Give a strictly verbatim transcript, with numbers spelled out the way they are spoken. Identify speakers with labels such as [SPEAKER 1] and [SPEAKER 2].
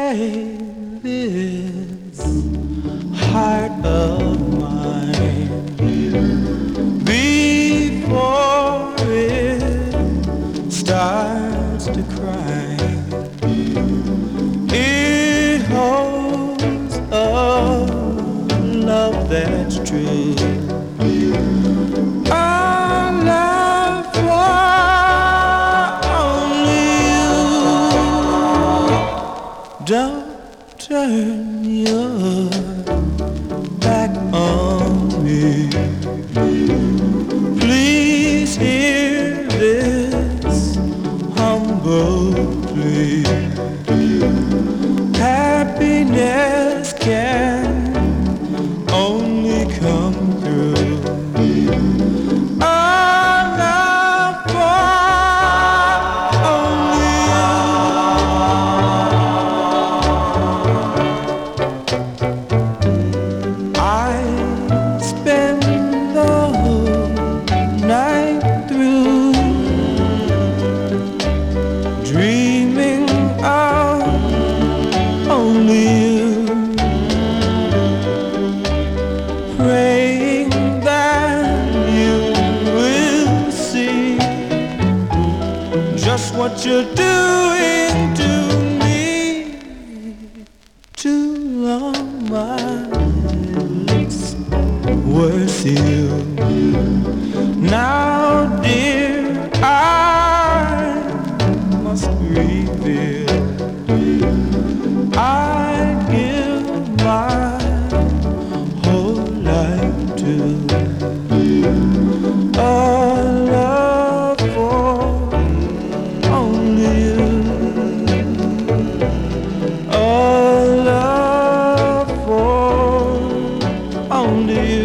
[SPEAKER 1] take this heart of mine before it starts to cry. It holds a love that's true. A love for only you. Don't turn your back on me. Please hear this humble plea. Happiness can only come through a love for only you. I spend the whole night through dreaming of only you, praying that you will see just what you're doing to me. Too long my lips were sealed. Now, dear, I must reveal. I'd give my whole life to a love for only you. A love for only you.